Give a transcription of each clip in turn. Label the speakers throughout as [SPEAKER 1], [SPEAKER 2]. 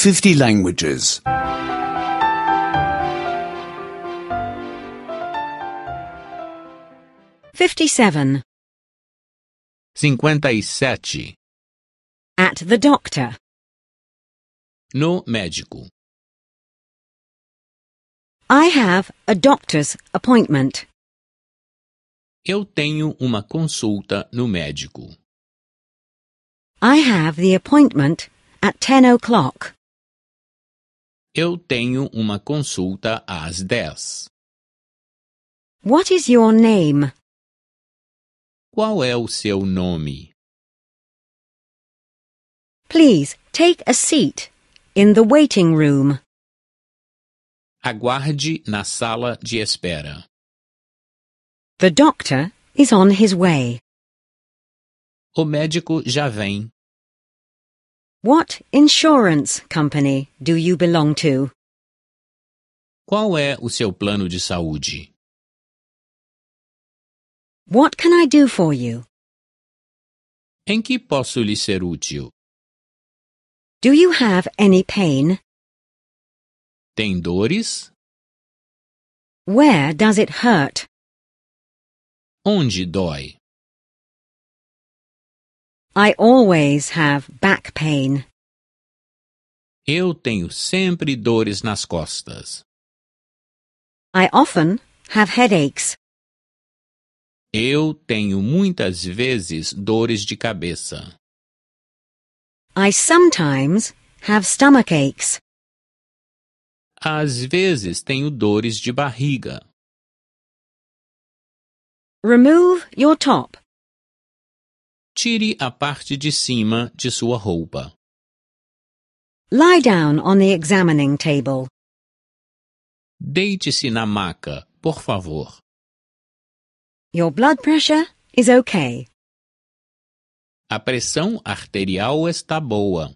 [SPEAKER 1] 50 languages.
[SPEAKER 2] 57.
[SPEAKER 3] 57.
[SPEAKER 2] At the doctor.
[SPEAKER 3] No médico.
[SPEAKER 2] I have a doctor's appointment.
[SPEAKER 3] Eu tenho uma consulta no médico.
[SPEAKER 2] I have the appointment at 10 o'clock.
[SPEAKER 3] Eu tenho uma consulta às 10.
[SPEAKER 2] What is your name?
[SPEAKER 3] Qual é o seu nome?
[SPEAKER 2] Please take a seat in the waiting room.
[SPEAKER 3] Aguarde na sala de espera.
[SPEAKER 2] The doctor is on his way.
[SPEAKER 3] O médico já vem.
[SPEAKER 2] What insurance company do you belong to?
[SPEAKER 3] Qual é o seu plano de saúde?
[SPEAKER 2] What can I do for you?
[SPEAKER 3] Em que posso lhe ser útil?
[SPEAKER 2] Do you have any pain?
[SPEAKER 3] Tem dores?
[SPEAKER 2] Where does it hurt?
[SPEAKER 3] Onde dói?
[SPEAKER 2] I always have back pain.
[SPEAKER 3] Eu tenho sempre dores nas costas.
[SPEAKER 2] I often have headaches.
[SPEAKER 3] Eu tenho muitas vezes dores de cabeça.
[SPEAKER 2] I sometimes have stomach aches.
[SPEAKER 3] Às vezes tenho dores de barriga.
[SPEAKER 2] Remove your top.
[SPEAKER 3] Tire a parte de cima de sua roupa.
[SPEAKER 2] Lie down on the examining table.
[SPEAKER 3] Deite-se na maca, por favor.
[SPEAKER 2] Your blood pressure is okay.
[SPEAKER 3] A pressão arterial está boa.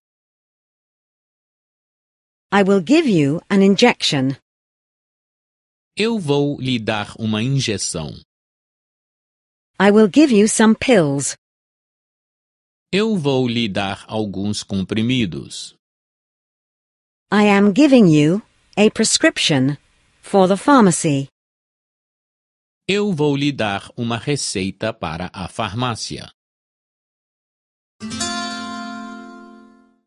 [SPEAKER 2] I will give you an injection.
[SPEAKER 3] Eu vou lhe dar uma injeção.
[SPEAKER 2] I will give you some pills.
[SPEAKER 3] Eu vou lhe dar alguns comprimidos.
[SPEAKER 2] I am giving you a prescription for the pharmacy.
[SPEAKER 3] Eu vou lhe dar uma receita para a farmácia.